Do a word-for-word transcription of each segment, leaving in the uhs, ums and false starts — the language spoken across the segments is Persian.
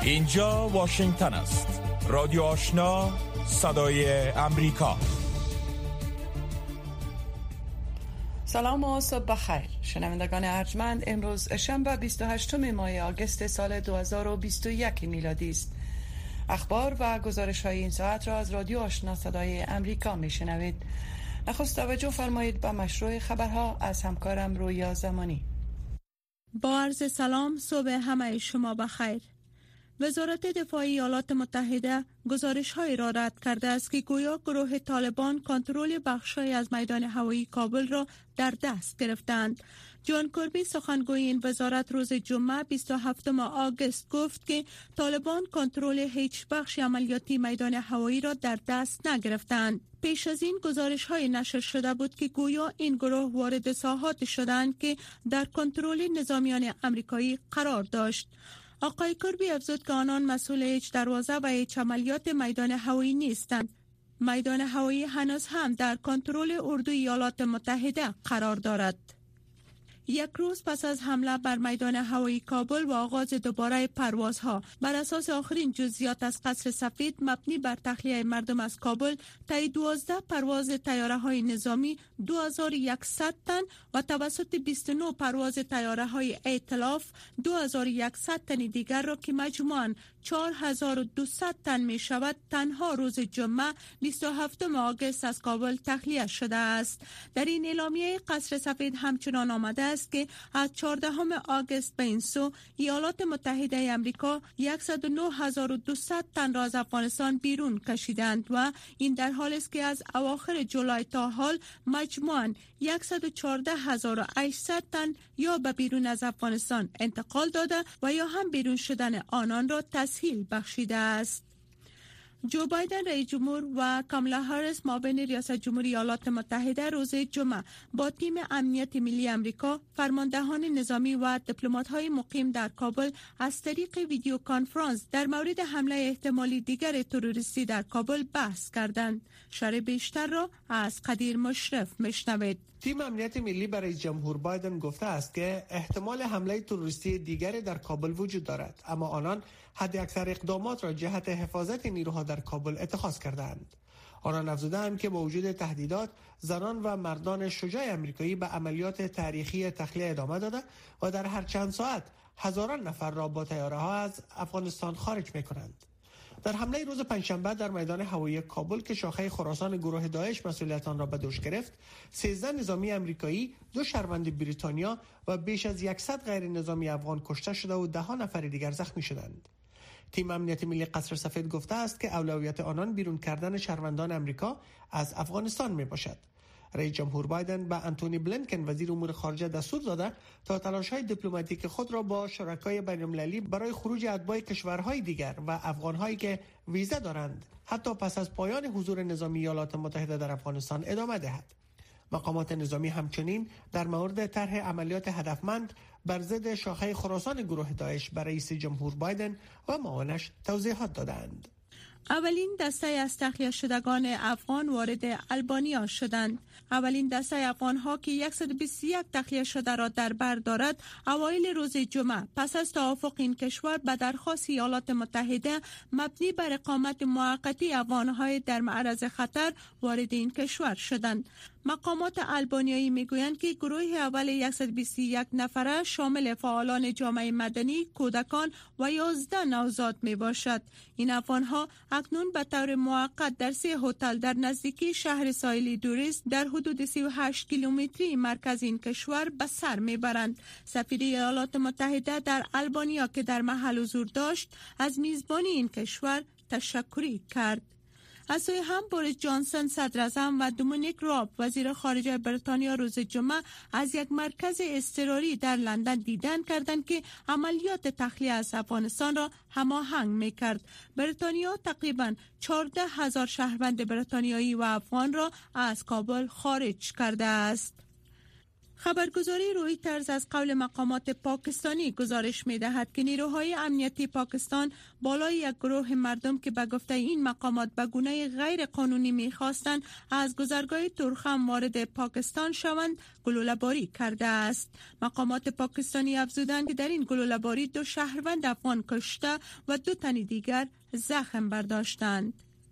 اینجا واشنگتن است. رادیو آشنا، صدای امریکا. سلام و صبح بخیر شنوندگان ارجمند. امروز شنبه بیست و هشتم ماه آگوست سال دو هزار و بیست و یک میلادی است. اخبار و گزارش های این ساعت را از رادیو آشنا صدای امریکا میشنوید. نخست توجه فرمایید به مشروع خبرها از همکارم رویا زمانی. با عرض سلام، صبح همه شما بخیر. وزارت دفاع ایالات متحده گزارش‌هایی را رد کرده است که گویا گروه طالبان کنترل بخش‌هایی از میدان هوایی کابل را در دست گرفتند. جان کربی سخنگوی این وزارت روز جمعه بیست و هفتم آگوست گفت که طالبان کنترل هیچ بخش عملیاتی میدان هوایی را در دست نگرفتند. پیش از این گزارش‌های نشر شده بود که گویا این گروه وارد ساحات شدند که در کنترل نظامیان آمریکایی قرار داشت. آقای کربی افزود که آنان مسئول هیچ دروازه و هیچ عملیات میدان هوایی نیستند. میدان هوایی هنوز هم در کنترل اردوی ایالات متحده قرار دارد. یک روز پس از حمله بر میدان هوایی کابل و آغاز دوباره پروازها بر اساس آخرین جزئیات از قصر سفید مبنی بر تخلیه مردم از کابل، طی دوازده پرواز طیاره‌های نظامی دو هزار و صد تن و توسط بیست و نه پرواز طیاره‌های ائتلاف دو هزار و صد تن دیگر را که مجموعاً چهار هزار و دویست تن می شود تنها روز جمعه بیست و هفتم آگوست از کابل تخلیه شده است. در این اعلامیه قصر سفید همچنان آمده است که از چهاردهم آگوست به این سو ایالات متحده آمریکا صد و نه هزار و دویست تن را از افغانستان بیرون کشیدند و این در حالی است که از اواخر جولای تا حال مجموعاً صد و چهارده هزار و هشتصد تن یا به بیرون از افغانستان انتقال داده و یا هم بیرون شدن آنان را تسهیل بخشیده است. جو بایدن رئیس جمهور و کامالا هریس معاون ریاست جمهوری ایالات متحده روز جمعه با تیم امنیت ملی آمریکا، فرماندهان نظامی و دیپلمات‌های مقیم در کابل از طریق ویدیو کانفرانس در مورد حمله احتمالی دیگر تروریستی در کابل بحث کردند. شرح بیشتر را از قدیر مشرف میشنوید. تیم امنیت ملی برای جمهور بایدن گفته است که احتمال حمله تروریستی دیگری در کابل وجود دارد، اما آنان حد اکثر اقدامات را جهت حفاظت نیروها در کابل اتخاذ کردند. آنان افزودند که با وجود تهدیدات، زنان و مردان شجاع آمریکایی به عملیات تاریخی تخلیه ادامه داده و در هر چند ساعت هزاران نفر را با طیاره‌ها از افغانستان خارج می‌کنند. در حمله روز پنجشنبه در میدان هوایی کابل که شاخه خراسان گروه داعش مسئولیت آن را به دوش گرفت، سیزده نظامی آمریکایی، دو شهروند بریتانیا و بیش از صد غیر نظامی افغان کشته شده و ده ها نفر دیگر زخمی شدند. تیم امنیت ملی قصر سفید گفته است که اولویت آنان بیرون کردن شهروندان آمریکا از افغانستان می باشد. رئیس جمهور بایدن به انتونی بلینکن وزیر امور خارجه دستور داده تا تلاش‌های دیپلماتیک خود را با شرکای بین‌المللی برای خروج اتباع کشورهای دیگر و افغان‌هایی که ویزا دارند حتی پس از پایان حضور نظامی ایالات متحده در افغانستان ادامه دهد. مقامات نظامی همچنین در مورد طرح عملیات هدفمند بر ضد شاخه خراسان گروه داعش به رئیس جمهور بایدن و معاونش توضیحات دادند. اولین دسته از تخلیه شدگان افغان وارد البانیا شدند. اولین دسته افغان‌ها که صد و بیست و یک تخلیه شده را در بر دارد، اوایل روز جمعه پس از توافق این کشور به درخواست ایالات متحده مبنی بر اقامت موقتی افغان‌های در معرض خطر وارد این کشور شدند. مقامات البانیایی میگویند که گروه اول صد و بیست و یک نفره شامل فعالان جامعه مدنی، کودکان و یازده نوزاد می باشد. این افغان‌ها اکنون به طور موقت در سه هتل در نزدیکی شهر ساحلی دوریست در حدود سی و هشت کیلومتری مرکز این کشور به سر میبرند. سفیر ایالات متحده در البانیا که در محل حضور داشت از میزبانی این کشور تشکری کرد. از سوی هم بوریس جانسون صدر اعظم و دومینیک راب وزیر خارجه بریتانیا روز جمعه از یک مرکز اضطراری در لندن دیدن کردند که عملیات تخلیه از افغانستان را هماهنگ می‌کرد. بریتانیا تقریباً چهارده هزار شهروند بریتانیایی و افغان را از کابل خارج کرده است. خبرگزاری رویترز از قول مقامات پاکستانی گزارش می‌دهد که نیروهای امنیتی پاکستان بالای یک گروه مردم که به گفته این مقامات به گونه غیر قانونی می‌خواستند از گذرگاه تورخم وارد پاکستان شوند گلوله‌باری کرده است. مقامات پاکستانی افزودند که در این گلوله‌باری دو شهروند افغان کشته و دو تن دیگر زخم برداشتند.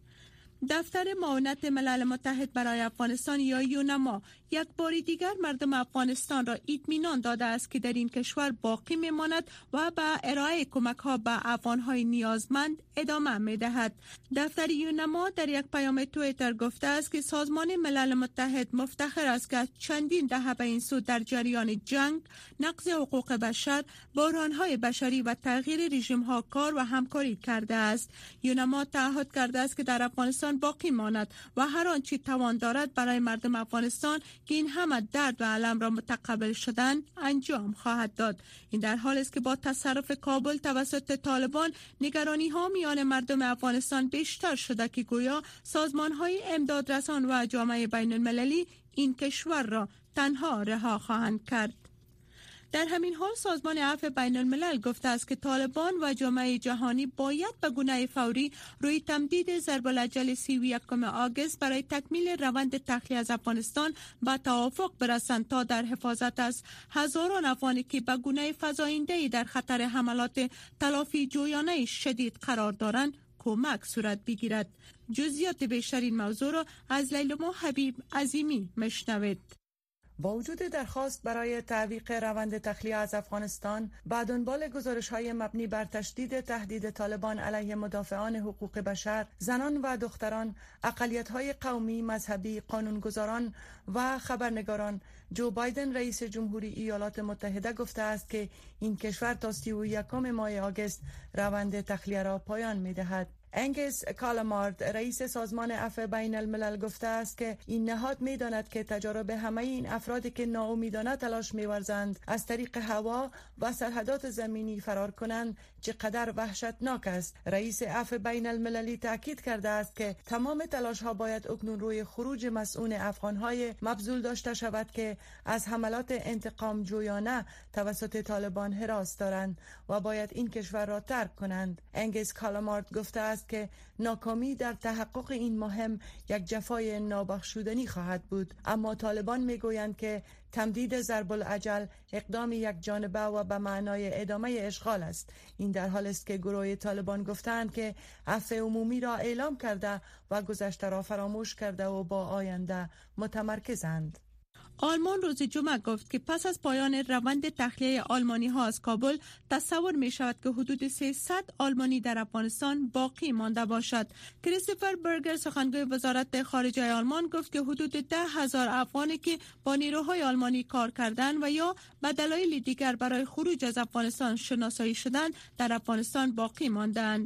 دفتر معاونت ملل متحد برای افغانستان یا یونما یک بار دیگر مردم افغانستان را اطمینان داده است که در این کشور باقی میماند و به ارائه کمک ها به افغان‌های نیازمند ادامه می‌دهد. دفتر یونما در یک پیام توییتر گفته است که سازمان ملل متحد مفتخر است که چندین دهه به این سو در جریان جنگ، نقض حقوق بشر، بحران‌های بشری و تغییر رژیم‌ها کار و همکاری کرده است. یونما تعهد کرده است که در افغانستان باقی ماند و هر آنچه توان دارد برای مردم افغانستان که این همه درد و الم را متقبل شدن انجام خواهد داد. این در حالی است که با تصرف کابل توسط طالبان نگرانی ها میان مردم افغانستان بیشتر شده که گویا سازمان های امدادرسان و جامعه بین المللی این کشور را تنها رها خواهند کرد. در همین حال سازمان عفو بین الملل گفته است که طالبان و جامعه جهانی باید به گونه فوری روی تمدید ضرب الاجل سی و یکم آگوست برای تکمیل روند تخلیه از افغانستان به توافق برسند تا در حفاظت از هزاران افغانی که به گونه فزاینده‌ای در خطر حملات تلافی جویانه شدید قرار دارند کمک صورت بگیرد. جزئیات بیشتر این موضوع را از لیلما حبیب عظیمی مشنوید. با وجود درخواست برای تعویق روند تخلیه از افغانستان به دنبال گزارش‌های مبنی بر تشدید تهدید طالبان علیه مدافعان حقوق بشر، زنان و دختران، اقلیت‌های قومی، مذهبی، قانونگذاران و خبرنگاران، جو بایدن رئیس جمهوری ایالات متحده گفته است که این کشور تا سی و یکم ماه آگوست روند تخلیه را پایان می‌دهد. انگس کالامارد رئیس سازمان عفو بین الملل گفته است که این نهاد می‌داند که تجارب همه این افرادی که ناامیدانه تلاش می‌ورزند از طریق هوا و سرحدات زمینی فرار کنند چقدر وحشتناک است. رئیس عفو بین المللی تاکید کرده است که تمام تلاش‌ها باید اکنون روی خروج مسئول افغان‌های مبذول داشته شود که از حملات انتقام جویانه توسط طالبان هراس دارند و باید این کشور را ترک کنند. انگس کالامارد گفته است که ناکامی در تحقق این مهم یک جفای نابخشودنی خواهد بود، اما طالبان میگویند که تمدید ضرب الاجل اقدام یک جانبه و به معنای ادامه اشغال است. این در حالی است که گروه طالبان گفتند که عفو عمومی را اعلام کرده و گذشته را فراموش کرده و با آینده متمرکزند. آلمان روز جمعه گفت که پس از پایان روند تخلیه آلمانی ها از کابل تصور می شود که حدود سیصد آلمانی در افغانستان باقی مانده باشد. کریستوفر برگر سخنگوی وزارت خارجه آلمان گفت که حدود ده هزار افغانی که با نیروهای آلمانی کار کردند و یا به دلایل دیگر برای خروج از افغانستان شناسایی شدند در افغانستان باقی ماندند.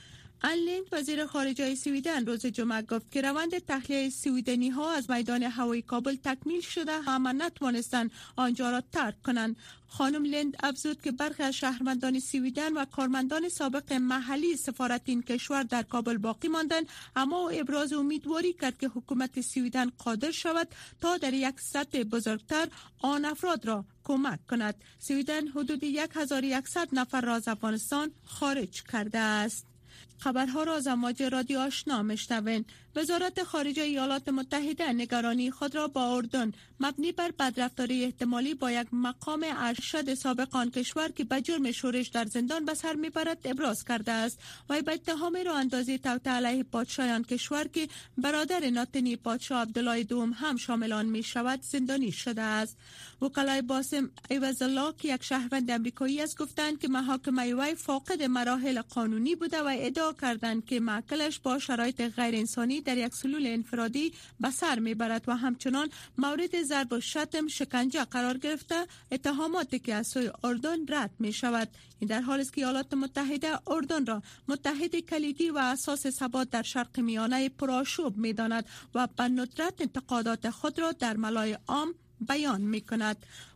ان لینگ وزیر خارجه سوئیدن روز جمعه گفت که روند تخلیه سوئیدنی ها از میدان هوایی کابل تکمیل شده اما نتوانستند آنجا را ترک کنند. خانم لند افزود که برخی از شهروندان سوئیدن و کارمندان سابق محلی سفارت این کشور در کابل باقی ماندند، اما او ابراز امیدواری کرد که حکومت سوئیدن قادر شود تا در یک سطح بزرگتر آن افراد را کمک کند. سوئیدن حدود هزار و صد نفر را از افغانستان خارج کرده است. خبرها را از امواج رادیو آشنا میشنوین. وزارت خارجه ایالات متحده نگرانی خود را با اردن مبنی بر بدرفتاری احتمالی با یک مقام ارشد سابق آن کشور که به جرم شورش در زندان به سر میبرد ابراز کرده است و به اتهام راه اندازی توطئه علیه پادشاه آن کشور که برادر ناتنی پادشاه عبدالله دوم هم شامل آن می شود زندانی شده است. وکلای باسم ایوزالله که یک شهروند امریکایی است گفتند که محاکمه وی فاقد مراحل قانونی بوده و ادعا کردند که معقلش با شرایط غیر انسانی در یک سلول انفرادی به سر میبرد و همچنان مورد ضرب و شتم شکنجه قرار گرفته اتهاماتی که از سوی اردن رد می شود. این در حالی است که ایالات متحده اردن را متحد کلیدی و اساس ثبات در شرق میانه پرآشوب می داند و به ندرت انتقادات خود را در ملای عام بیان می کند.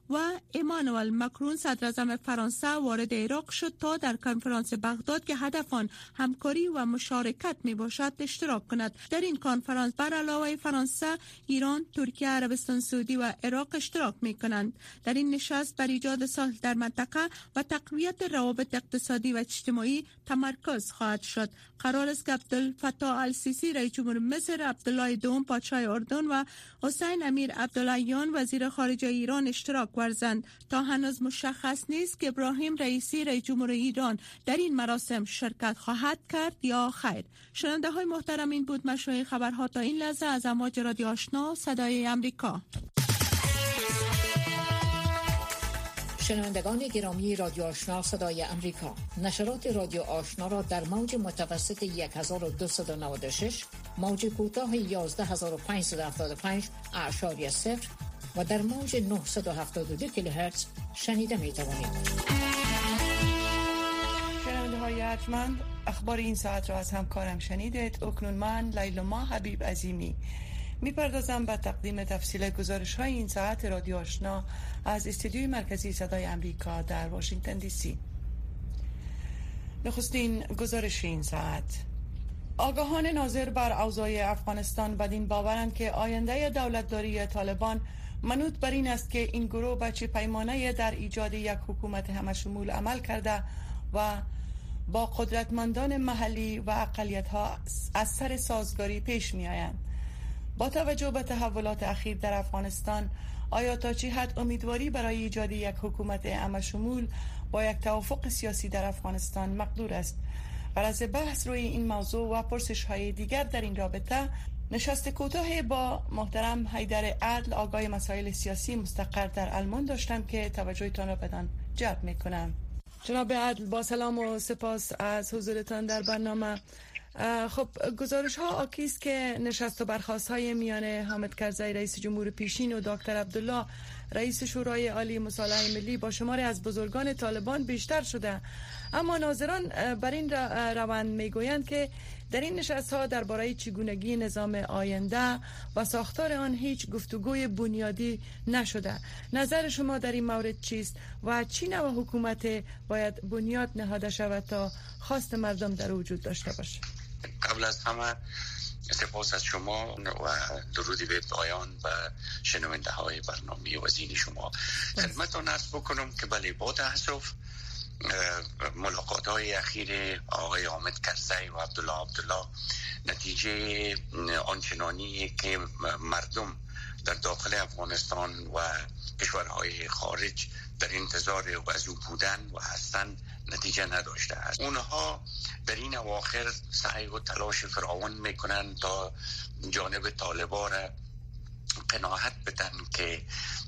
و ایمانوئل مکرون صدر اعظم فرانسه وارد عراق شد تا در کنفرانس بغداد که هدف آن همکاری و مشارکت می باشد اشتراک کند. در این کنفرانس بر علاوه فرانسه، ایران، ترکیه، عربستان سعودی و عراق اشتراک می کنند. در این نشست بر ایجاد صلح در منطقه و تقویت روابط اقتصادی و اجتماعی تمرکز خواهد شد. قرار است که عبدالفتاح السیسی رئیس جمهور مصر، عبدالله دوم پادشاه اردن و حسین امیر عبداللهیان وزیر خارجه ایران اشتراک ورزند. تا هنوز مشخص نیست که ابراهیم رئیسی رئیس جمهور ایران در این مراسم شرکت خواهد کرد یا خیر. شنونده های محترم، این بود مشروع خبرها تا این لحظه از امواج رادیو آشنا صدای امریکا. شنوندگان گرامی رادیو آشنا صدای امریکا، نشرات رادیو آشنا را در موج متوسط یک هزار و دویست و نود و شش، موج کوتاه یازده هزار و پانصد و هفتاد و پنج اعشاری صفر و در موج نهصد و هفتاد و دو کیلوهرتز شنیده می توانید. شنونده های ارجمند، اخبار این ساعت را از همکارم شنیدید. اکنون من لیلما حبیب عظیمی میپردازم به تقدیم تفصیل گزارش های این ساعت رادیو آشنا از استودیوی مرکزی صدای امریکا در واشنگتن دی سی. نخستین گزارش این ساعت: آگاهان ناظر بر اوضاع افغانستان بدین باورند که آینده دولتداری طالبان منوط بر این است که این گروه به چه پیمانه در ایجاد یک حکومت همشمول عمل کرده و با قدرتمندان محلی و اقلیت‌ها از سر سازگاری پیش می‌آیند. با توجه به تحولات اخیر در افغانستان، آیا تا چه حد امیدواری برای ایجاد یک حکومت همشمول با یک توافق سیاسی در افغانستان مقدور است؟ غرض بحث روی این موضوع و پرسش های دیگر در این رابطه نشست کوتاه با محترم حیدر عدل، آگاه مسائل سیاسی مستقر در آلمان داشتم که توجهتان را بدان جلب میکنم. جناب عدل، با سلام و سپاس از حضورتان در برنامه. خب، گزارش ها آکیست که نشست و برخاست های میان حامد کرزی رئیس جمهور پیشین و دکتر عبدالله رئیس شورای عالی مصالحه ملی با شماری از بزرگان طالبان بیشتر شده، اما ناظران بر این روند میگویند که در این نشست ها درباره چگونگی نظام آینده و ساختار آن هیچ گفتگوی بنیادی نشده. نظر شما در این مورد چیست و چی نوع حکومت باید بنیاد نهاده شود تا خواست مردم در وجود داشته باشه؟ قبل از همه سپاس از شما و درودی به پایان و شنونده های برنامه وزین شما. خدمتتان عرض بکنم که بله، با تأسف ملاقات های اخیر آقای حامد کرزی و عبدالله عبدالله نتیجه آنچنانی که مردم در داخل افغانستان و کشورهای خارج در انتظار وضع بودن و هستن نتیجه نداشته است. اونها در این اواخر سعی و تلاش فراوان میکنن تا جانب طالبان را قناعت بدن که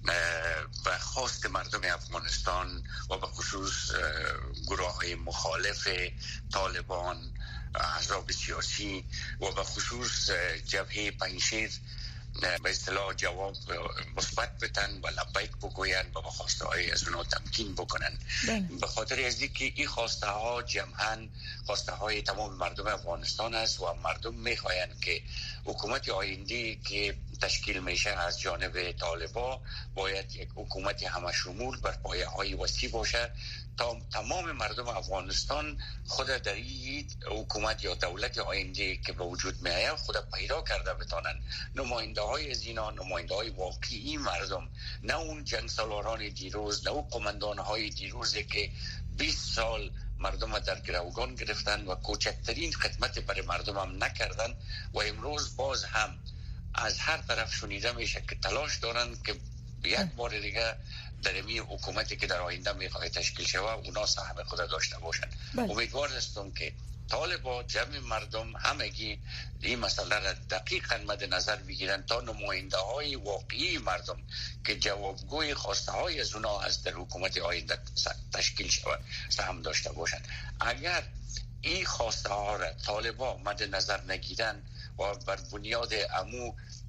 به خواست مردم افغانستان و به خصوص گروه های مخالف طالبان، احزاب سیاسی و به خصوص جبهه پنجشیر به اصطلاح جواب مثبت بدن و لبیک بگوین و به خواسته های از اونها تمکین بکنن. به خاطر از اینکه این خواسته ها جمعاً خواسته های تمام مردم افغانستان است و مردم میخواهند که حکومت آینده که تشکیل میشه از جانب طالبان باید یک حکومت همشمول بر پایه های وسیع باشه تا تمام مردم افغانستان خود در این حکومت یا دولت آینده که به وجود میآید خود پیدا کرده بتانن. نماینده های از اینا نماینده های واقعی مردم، نه اون جنگ سالاران دیروز، نه اون قماندان های دیروزی که بیست سال مردم در گروگان گرفتن و کوچکترین خدمت برای مردم هم نکردن و امروز باز هم از هر طرف شنیده میشه که تلاش دارن که یک بار دیگه در این حکومتی که در آینده میخواد تشکیل شود اونا سهم خود داشته باشن. امیدوار هستم که طالبان جمع مردم همگی این مسئله را دقیقاً مد نظر بگیرن تا نماینده های واقعی مردم که جوابگوی خواسته های از اونا از در حکومت آینده تشکیل شود سهم داشته باشن. اگر این خواسته ها را طالبان مد نظر نگیرن و بر بنیاد امو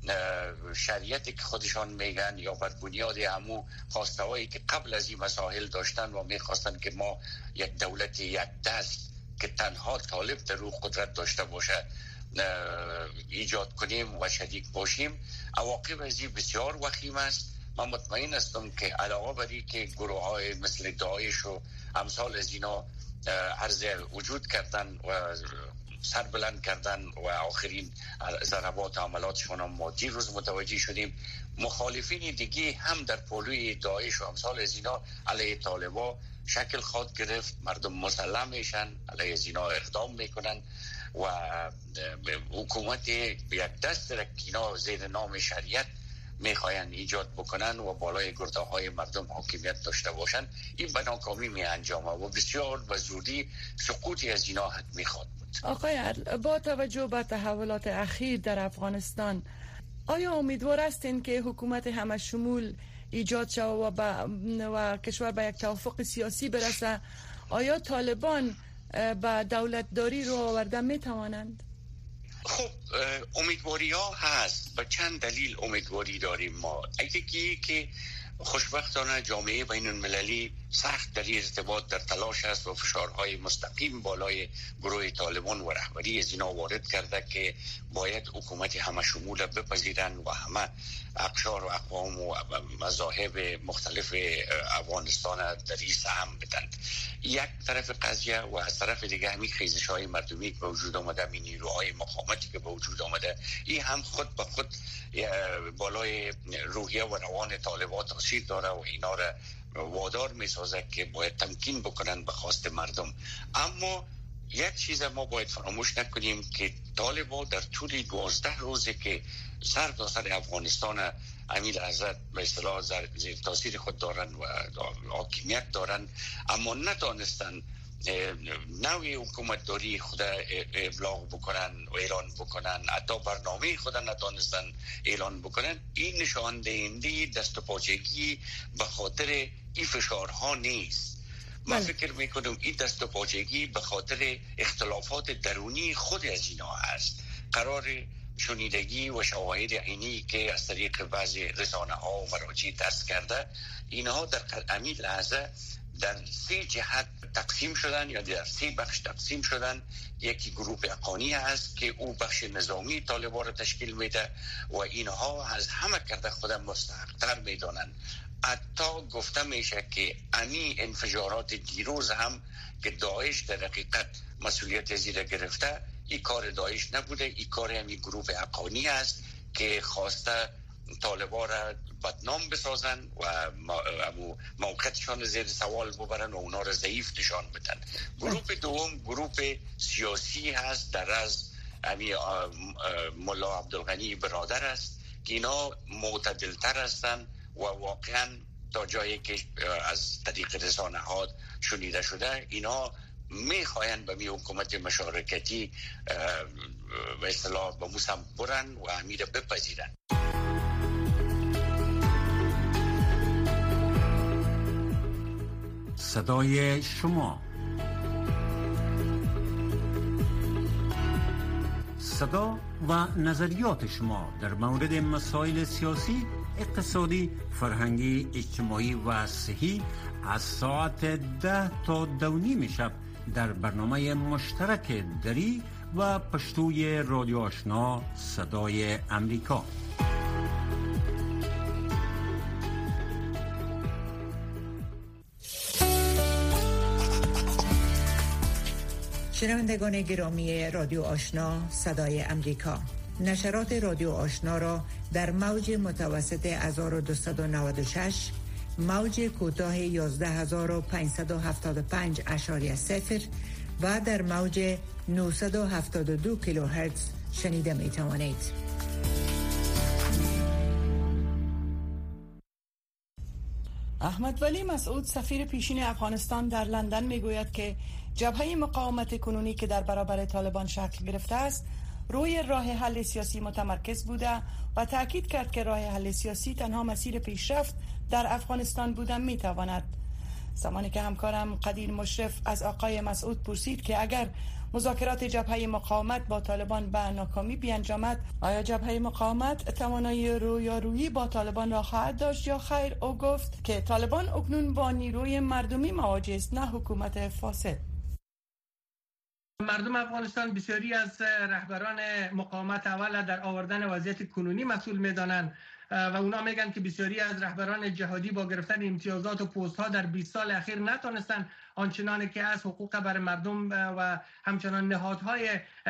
شریعتی که خودشان میگن یا بر بنیاد امو خواسته هایی که قبل از این مسائل داشتن و میخواستن که ما یک دولت یک دست که تنها طالب در روح قدرت داشته باشه ایجاد کنیم و شریک باشیم، عواقب از این بسیار وخیم است من مطمئن هستم که علاوه بر این که گروه های مثل داعش و امثال از اینا عرض وجود کردن و سر بلند کردن و آخرین ضربات عملاتشون هم ما دیروز متوجه شدیم، مخالفین دیگه هم در پلوی داعش و امثال از اینا علیه طالبا شکل خود گرفت. مردم مسلم میشن، علیه از اینا اقدام میکنن و حکومت یک دست را اینا زیر نام شریعت میخواین ایجاد بکنن و بالای گرده های مردم حاکمیت داشته باشن. این به ناکامی می انجامه و بسیار به زودی سقوطی از اینا حتمی خواهد بود. آقای عدل، با توجه به تحولات اخیر در افغانستان، آیا امیدوار هستین که حکومت همه شمول ایجاد شود و, و کشور به یک توافق سیاسی برسه؟ آیا طالبان به دولتداری رو آورده می توانند؟ خب امیدواری ها هست. به چند دلیل امیدواری داریم ما. یکی که خوشبختانه جامعه بین المللی سخت در ارتباط در تلاش است و فشارهای مستقیم بالای گروه طالبان و رهبری از اینا وارد کرده که باید حکومت همه شمول بپذیرن و همه اقشار و اقوام و مذاهب مختلف افغانستان در این سهم بدن. یک طرف قضیه و از طرف دیگه همین خیزش های مردمی که به وجود آمده، می نیروهای مقاومتی که به وجود آمده، این هم خود به خود بالای روحیه و روان طالبان تاثیر داره و اینا را وادار می سازه که باید تمکین بکنن به خواست مردم. اما یک چیز ما باید فراموش نکنیم که طالبان در طول دوازده روزه که سر تا سر افغانستان امیر حضرت به اصطلاح زیر تاثیر خود دارن و حاکمیت دارن، اما نتانستن نوع حکومت داری خود ابلاغ بکنن و اعلان بکنن، حتی برنامه خود نتانستن اعلان بکنن. این نشان دهنده دست و پاچگی به خاطر این فشارها نیست. من فکر میکنم این دست و پاچگی به خاطر اختلافات درونی خود از اینا هست. قرار شنیدگی و شواهد عینی که از طریق بعضی رسانه ها و مراجع دست کرده، اینها در همین لحظه در سه جهت تقسیم شدن یا در سه بخش تقسیم شدن. یکی گروه اقانی هست که او بخش نظامی طالبان را تشکیل میده و اینها از همه کرده خودم مستحق‌تر میدانن. حتی گفته میشه که امی انفجارات دیروز هم که داعش در حقیقت مسئولیت زیر گرفته، این کار داعش نبوده، این کار همین گروه اقانی است که خواسته طالبان را بدنام بسازن و موقعیتشان زیر سوال ببرن و اونا را ضعیف نشان بدن. گروه دوم گروه سیاسی هست در از همین ملا عبدالغنی برادر است که اینا معتدلتر هستن و واقعا تا جایی که از طریق رسانه ها شنیده شده، اینا میخواین به می حکومت مشارکتی به اصطلاح به موسم برن و امیر بپذیرن. صدای شما، صدا و نظریات شما در مورد مسائل سیاسی، اقتصادی، فرهنگی، اجتماعی و صحی از ساعت ده تا دو نیم شب در برنامه مشترک دری و پشتوی رادیو آشنا صدای امریکا. شنوندگان گرامی رادیو آشنا صدای امریکا، نشرات رادیو آشنا را در موج متوسط هزار و دویست و نود و شش، موج کوتاه یازده هزار و پانصد و هفتاد و پنج اشاری صفر و در موج نهصد و هفتاد و دو کیلوهرتز شنیده می توانید. احمد ولی مسعود، سفیر پیشین افغانستان در لندن، میگوید که جبهه مقاومت کنونی که در برابر طالبان شکل گرفته است روی راه حل سیاسی متمرکز بوده و تاکید کرد که راه حل سیاسی تنها مسیر پیشرفت در افغانستان بودن میتواند. زمانی که همکارم قدیر مشرف از آقای مسعود پرسید که اگر مذاکرات جبهه مقاومت با طالبان به ناکامی بیانجامد، آیا جبهه مقاومت توانایی رویارویی با طالبان را خواهد داشت یا خیر، او گفت که طالبان اکنون با نیروی مردمی مواجه است، نه حکومت فاسد. مردم افغانستان بسیاری از رهبران مقاومت اول در آوردن وضعیت کنونی مسئول می‌دانند و اونا میگن که بسیاری از رهبران جهادی با گرفتن امتیازات و پست ها در بیست سال اخیر نتونستن آنچنانی که از حقوق برای مردم و همچنان نهادهای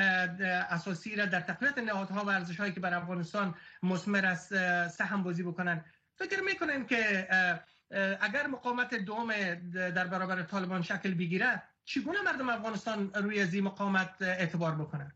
اساسی را در تقویت نهادها و ارزش‌هایی که بر افغانستان مثمر است سهم بازی بکنن. فکر میکنین که اگر مقاومت دوم در برابر طالبان شکل بگیره چگونه مردم افغانستان روی از این مقاومت اعتبار بکنن؟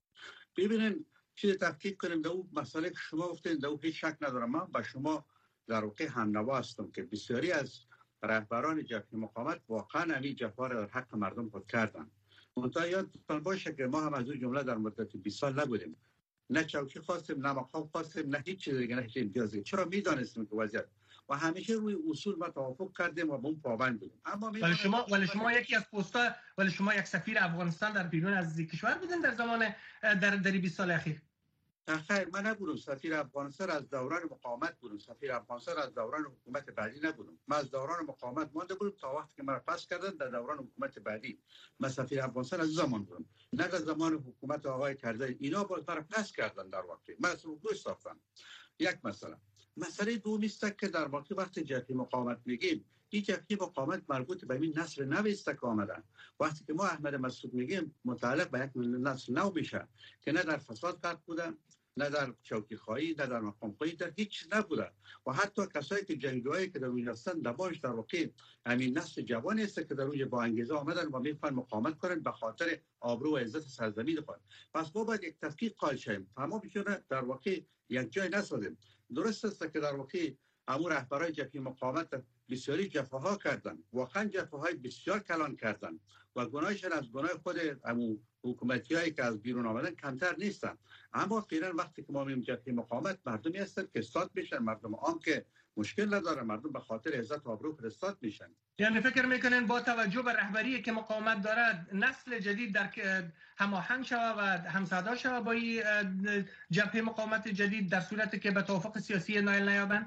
ببینین چیز تحقیق کنیم در اون مسئله که شما گفتین در اون هیچ شک ندارم. من با شما در واقع همنوا هستم که بسیاری از رهبران جبهه مقاومت واقعا همین جفا را در حق مردم خود کردن. منتها یادتان باشه که ما هم از اون جمله در مدت بیست سال نبودیم. نه چوکی خواستیم، نه مقام خواستیم، نه هیچ چیز دیگه، نه هیچ امتیازی. چرا میدانستیم که وضعیت و همیشه روی اصول ما توافق کردیم و به اون پابند بودیم. اما ولی شما ولی شما یکی از پست‌ها ولی شما یک سفیر افغانستان در بیرون از کشور بودین در زمان در در بیست سال اخیر. خیر، من نبودم سفیر افغانستان، از دوران مقاومت بودم. سفیر افغانستان از دوران حکومت بعدی نبودم. من از دوران مقاومت مانده بودم تا وقتی که مرا پس کردن در دوران حکومت بعدی. من سفیر افغانستان از زمان بودم، نه از زمان حکومت آقای کرزی. اینا باز مرا پس کردن در واقع. من از اون ساختم. یک مسئله. مسئله دوم است که در واقع وقتی جبهه مقاومت میگیم، این جبهه مقاومت مربوط به این نسل نو است که آمدن. وقتی که ما احمد مسعود میگیم متعلق به یک نسل نو میشه که نه در فساد غرق بودن، نه در چوکی خواهی، نه در مقام خواهی، در هیچ چیز نبوده. و حتی کسایی که جنگجویی که در اونجا هستن دباش در واقع همین نسل جوانی است که در اونجا با انگیزه آمدن و میخوان مقاومت کنن به خاطر آبرو و عزت سرزمین خود. پس ما باید یک تفکیک قائل شیم. تمام بشونه در واقع یک جای نسازیم. درست است که در واقع امور رهبران جبهه مقاومت بسیاری جفاها کردن، واقعا جفاهای بسیار کلان کردن و گناهشان از گناه خود امو حکومتیایی که از بیرون آمدن کمتر نیستن. اما فعلا وقتی که ما میگیم جبهه مقاومت مردمی هستن که استاد میشن، مردم عام که مشکل نداره، مردم به خاطر عزت و آبرو استاد میشن. یعنی فکر میکنن با توجه به رهبری که مقاومت دارد نسل جدید در هماهنگ شود و همصدا شود با این جبهه مقاومت جدید در صورتی که به توافق سیاسی نایل نیابند؟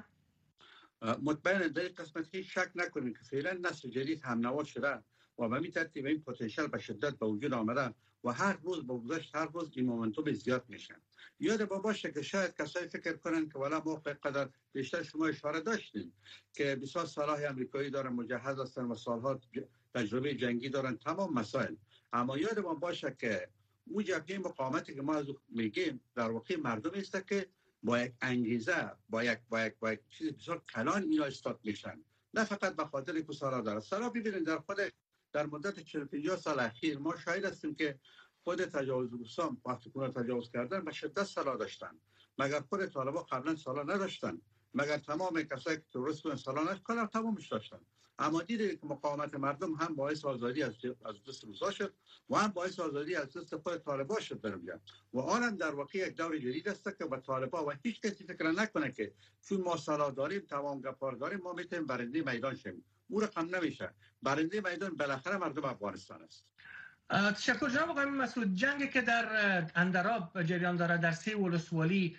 مطمئنا در این قسمت هیچ شک نکنید که فعلا نسل جدید هم نوا شده و به این ترتیب این پتانسیل به شدت به وجود آمده و هر روز با گذشت هر روز این مومنتوم زیاد میشن. یاد ما باشه که شاید کسایی فکر کنن که والا ما قدر بیشتر شما اشاره داشتیم که بسیار سلاح امریکایی دارن، مجهز هستن و سالها تجربه جنگی دارن، تمام مسائل. اما یاد ما باشه که اون جبهه مقاومتی که ما از میگیم در واقع مردمی است که با یک انگیزه، با یک با یک با یک چیز بسیار کلان اینا استاد میشن، نه فقط به خاطر که سالا داره. سالا ببینید در خود در مدت چهل و پنج سال اخیر ما شاهد هستیم که خود تجاوز روسان وقتی که تجاوز کردن به شدت سالا داشتن، مگر خود طالبان قبلا سالا نداشتن، مگر تمام کسایی که تروریست بودن سالا نشدن، تمامش داشتن. اما دیدید که مقاومت مردم هم باعث آزادی از از دست روسا شد و هم باعث آزادی از دست خود طالبان شد در اونجا. و آنم در واقع یک دور جدید است که با طالبان و هیچ کسی فکر نکنه که چون ما سالا داریم، تمام گپار داریم، ما میتونیم برنده میدان شیم. او رقم نمیشه. برنده میدان بالاخره مردم افغانستان است. تشکر جناب آقای مسعود. جنگی که در اندراب جریان داره در سه ولسوالی،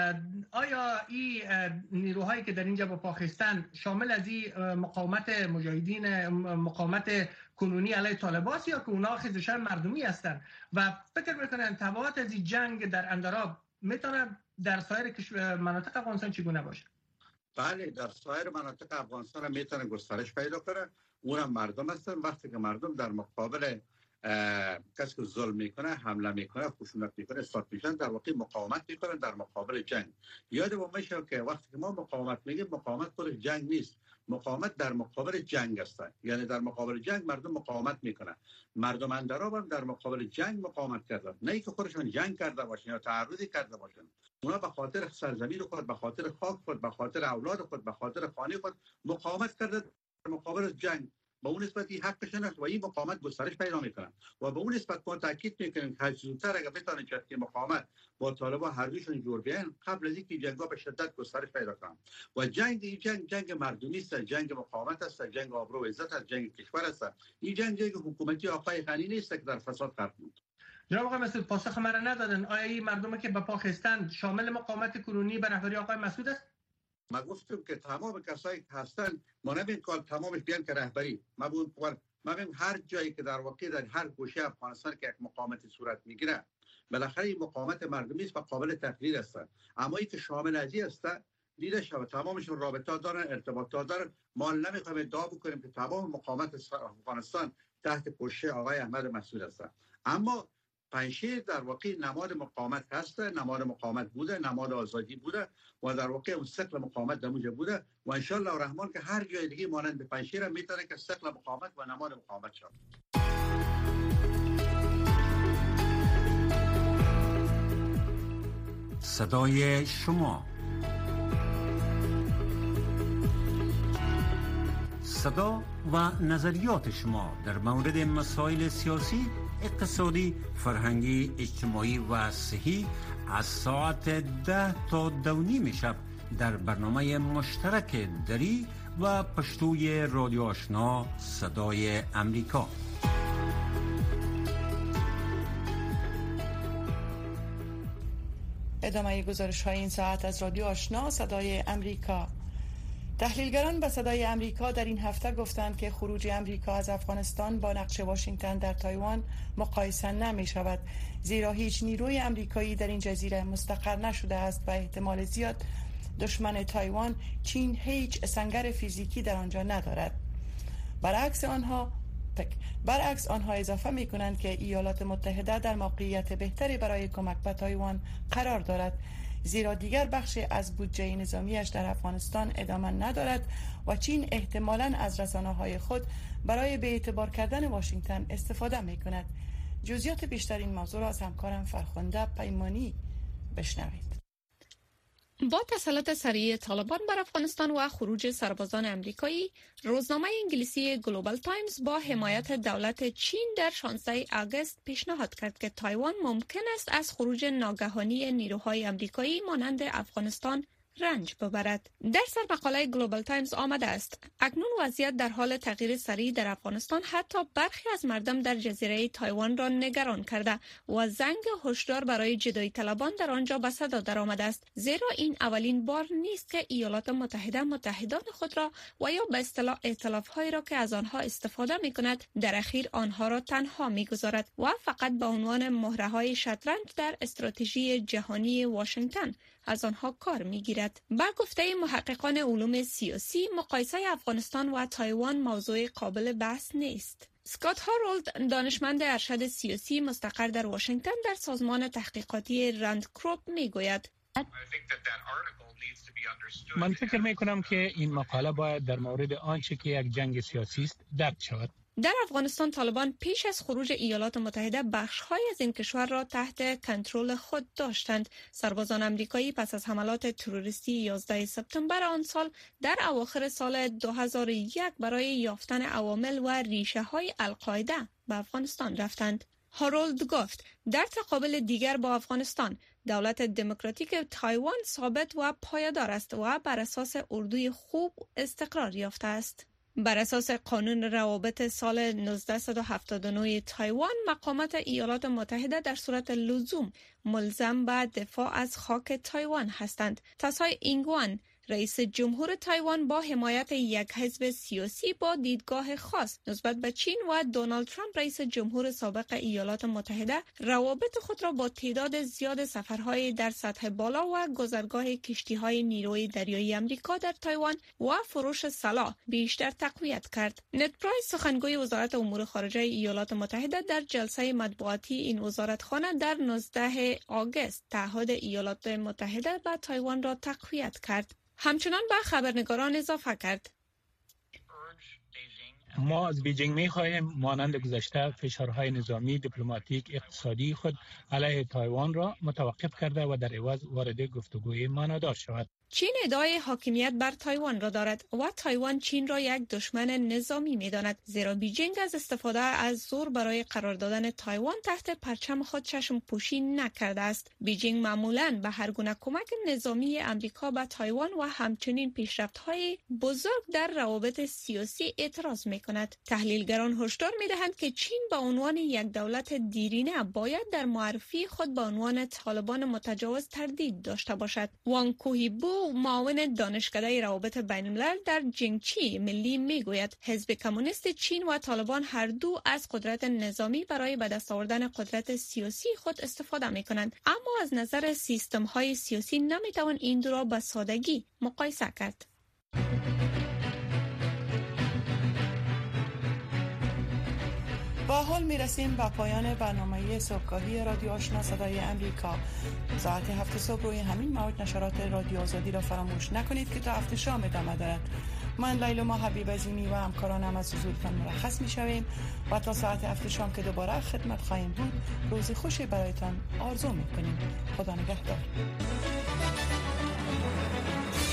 آیا این نیروهایی که در اینجا با پاکستان شامل از این مقاومت مجاهدین مقاومت کنونی علیه طالبان است یا که اونا خیزشان مردمی هستند و فکر میکنن تبعات از این جنگ در اندراب میتونه در سایر مناطق افغانستان چگونه باشه؟ بله، در سایر مناطق افغانستان میتونه گسترش پیدا کنه. اونم مردم هستن. وقتی که مردم در مقابل کسی که ظلم میکنه، حمله میکنه، خشونت میکنه، استاد میشن، در واقع مقاومت میکنن در مقابل جنگ. یاد ما میشه که وقتی که ما مقاومت میگیم، مقاومت خودش جنگ نیست. مقاومت در مقابل جنگ است. یعنی در مقابل جنگ مردم مقاومت میکنن. مردم اندراب هم در مقابل جنگ مقاومت کردن، نه اینکه خودشون جنگ کرده باشن یا تعرضی کرده باشن. اونا به خاطر سرزمین خود، به خاطر خاک خود، به خاطر اولاد خود، به خاطر خانه خود مقاومت کردن در مقابل جنگ. با اون نسبت این حقشون است و این مقاومت گسترش پیدا میکنن و به اون نسبت ما تاکید میکنیم که زودتر اگر بتونه جبهه مقاومت با طالبان هر دوشون جور بیان قبل از اینکه جنگا به شدت گسترش پیدا کنن. و جنگ این جنگ جنگ مردمی است، جنگ مقاومت است، جنگ آبرو و عزت است، جنگ کشور است. این جنگ جنگ حکومتی آقای غنی نیست که در فساد غرق بود. جناب آقای مسعود، پاسخ مرا ندادن. آیا این مردمی که به پاکستان شامل مقاومت کنونی به رهبری آقای مسعود است؟ ما گفتم که تمام کسایی که هستن، ما نمیگیم که تمامش بیان که رهبری. ما بگیم ما بگیم هر جایی که در واقع در هر گوشه افغانستان که یک مقاومتی صورت میگیره، بالاخره این مقاومت مردمی است و قابل تقدیر است. اما این که شامل ازی است، دیده شود تمامشون رابطه دارن، ارتباطات دارن. ما نمیخوایم ادعا بکنیم که تمام مقاومت افغانستان تحت پوشش آقای احمد مسعود هستند، اما پنجشیر در واقع نماد مقاومت هست، نماد مقاومت بوده، نماد آزادی بوده و در واقع اون ثقل مقاومت در اونجا بوده و ان شاء الله الرحمن که هر جای دیگه مانند پنجشیر میتونه که ثقل مقاومت و نماد مقاومت شود. صدای شما، صدا و نظریات شما در مورد مسائل سیاسی، اقتصادی، فرهنگی، اجتماعی و صحی از ساعت ده تا دو نیم شب در برنامه مشترک دری و پشتوی رادیو آشنا صدای امریکا. ادامه گزارش های این ساعت از رادیو آشنا صدای امریکا. تحلیلگران به صدای امریکا در این هفته گفتند که خروج امریکا از افغانستان با نقش واشنگتن در تایوان مقایسه نمی شود، زیرا هیچ نیروی امریکایی در این جزیره مستقر نشده است و احتمال زیاد دشمن تایوان چین هیچ سنگر فیزیکی در آنجا ندارد. برعکس آنها برعکس آنها اضافه می کنند که ایالات متحده در موقعیت بهتری برای کمک به تایوان قرار دارد، زیرا دیگر بخش از بودجه نظامیش در افغانستان ادامه ندارد و چین احتمالاً از رسانه‌های خود برای به اعتبار کردن واشنگتن استفاده می کند. جزئیات بیشتر این موضوع را از همکارم فرخنده پیمانی بشنوید. با تسلط سریع طالبان بر افغانستان و خروج سربازان امریکایی، روزنامه انگلیسی گلوبال تایمز با حمایت دولت چین در شانزده آگوست پیشنهاد کرد که تایوان ممکن است از خروج ناگهانی نیروهای امریکایی مانند افغانستان رنج ببرد. در سرمقاله گلوبال تایمز آمده است: اکنون وضعیت در حال تغییر سریع در افغانستان حتی برخی از مردم در جزیره تایوان را نگران کرده و زنگ هشدار برای جدایی طلبان در آنجا به صدا درآمده است، زیرا این اولین بار نیست که ایالات متحده متحدان خود را و یا به اصطلاح ائتلاف‌هایی را که از آنها استفاده می‌کند در اخیر آنها را تنها می‌گذارد و فقط به عنوان مهره‌های شطرنج در استراتژی جهانی واشنگتن از آنها کار می‌گیرد. با گفته محققان علوم سیاسی، مقایسه افغانستان و تایوان موضوع قابل بحث نیست. اسکات هارولد، دانشمند ارشد سیاسی مستقر در واشنگتن در سازمان تحقیقاتی راند کروپ میگوید: من فکر می کنم که این مقاله باید در مورد آنچه که یک جنگ سیاسی است درک شود. در افغانستان طالبان پیش از خروج ایالات متحده بخش‌های از این کشور را تحت کنترل خود داشتند. سربازان آمریکایی پس از حملات تروریستی یازده سپتامبر آن سال در اواخر سال دو هزار و یک برای یافتن عوامل و ریشه‌های القاعده به افغانستان رفتند. هارولد گفت: در تقابل دیگر با افغانستان، دولت دموکراتیک تایوان ثابت و پایدار است و بر اساس اردوی خوب استقرار یافته است. بر اساس قانون روابط سال نوزده هفتاد و نه تایوان، مقامات ایالات متحده در صورت لزوم ملزم به دفاع از خاک تایوان هستند. تسای اینگوان، رئیس جمهور تایوان، با حمایت یک حزب سیاسی با دیدگاه خاص نسبت به چین و دونالد ترامپ، رئیس جمهور سابق ایالات متحده، روابط خود را با تعداد زیاد سفرهای در سطح بالا و گذرگاه کشتی‌های نیروی دریایی آمریکا در تایوان و فروش سلاح بیشتر تقویت کرد. نت پرایس، سخنگوی وزارت امور خارجه ایالات متحده، در جلسه مطبوعاتی این وزارتخانه در نوزده آگوست تعهد ایالات متحده به تایوان را تقویت کرد. همچنان به خبرنگاران اضافه کرد: ما از بیجینگ می خواهیم مانند گذشته فشارهای نظامی، دیپلماتیک، اقتصادی خود علیه تایوان را متوقف کرده و در عوض وارد گفتگوی معنادار شود. چین ادعای حاکمیت بر تایوان را دارد و تایوان چین را یک دشمن نظامی می‌داند، زیرا بیجینگ از استفاده از زور برای قرار دادن تایوان تحت پرچم خود چشم پوشی نکرده است. بیجینگ معمولاً به هر گونه کمک نظامی آمریکا به تایوان و همچنین پیشرفت‌های بزرگ در روابط سیاسی اعتراض می‌کند. تحلیلگران هشدار می‌دهند که چین به عنوان یک دولت دیرینه باید در معرفی خود به عنوان طالبان متجاوز تردید داشته باشد. وانگ کوهی بو، چو معاون دانشکده روابط بین الملل در جنگچی ملی میگوید حزب کمونیست چین و طالبان هر دو از قدرت نظامی برای به دست آوردن قدرت سیاسی خود استفاده می کنند، اما از نظر سیستم های سیاسی نمی توان این دو را به سادگی مقایسه کرد. با حال می رسیم به پایان برنامه صبحگاهی رادیو آشنا صدای امریکا. ساعت هفت صبح روی همین موج نشرات رادیو آزادی را فراموش نکنید که تا هفت شام ادامه دارد. من لیلا حبیب عظیمی و همکارانم از حضورتان مرخص می شویم و تا ساعت هفت شام که دوباره خدمت خواهیم بود روزی خوشی برایتان آرزو می کنیم. خدا نگهدار.